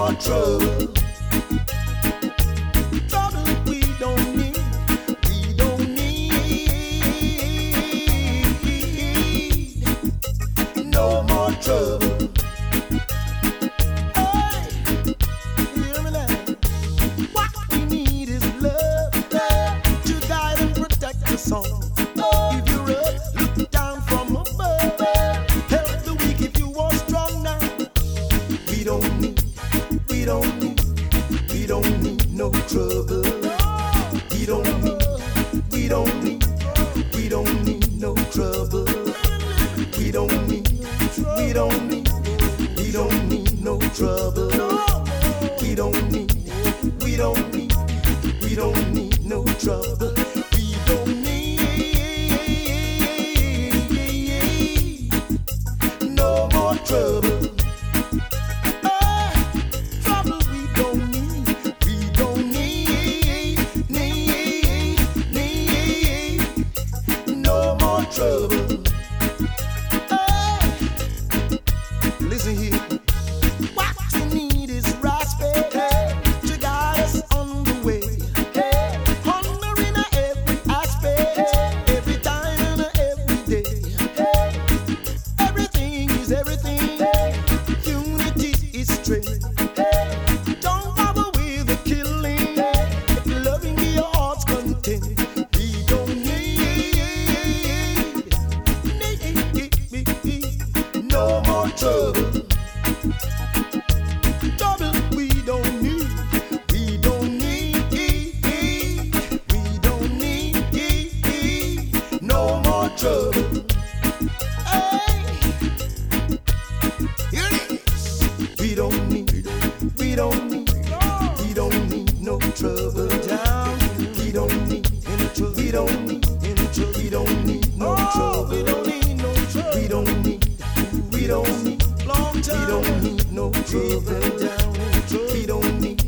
more trouble. Trouble we don't need. We don't need no more trouble. Hey, hear me now. What we need is love, love to guide and protect us all. If you're up, look down from above. Help the weak if you are strong now. We don't need no trouble. We don't need no trouble. We don't need no trouble. We don't need no trouble. We don't need no more trouble. Trouble we don't need. We don't need no more trouble. Listen here. What we need is right spirit to guide us on the way. Hunger in every aspect, every time and every day. Everything is everything. Unity is strength. Don't bother with the killing. If loving your heart's content. We don't need no more trouble. Trouble we don't need. We don't need no more trouble. Hey, here it is. We don't need no trouble down. We don't need any trouble. We don't need no trouble. We don't need long time. We don't need no trouble down. We don't need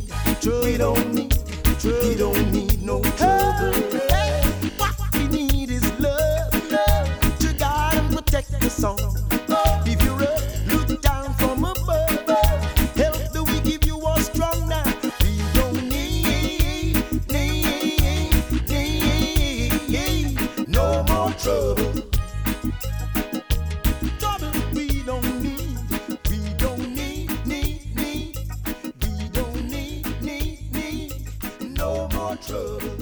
no trouble. Hey, what we need is love, love to guide and protect us all. If you're up, look down from above. Help the weak if you are strong now. We don't need no more trouble. Trouble we don't need. We don't need no more trouble.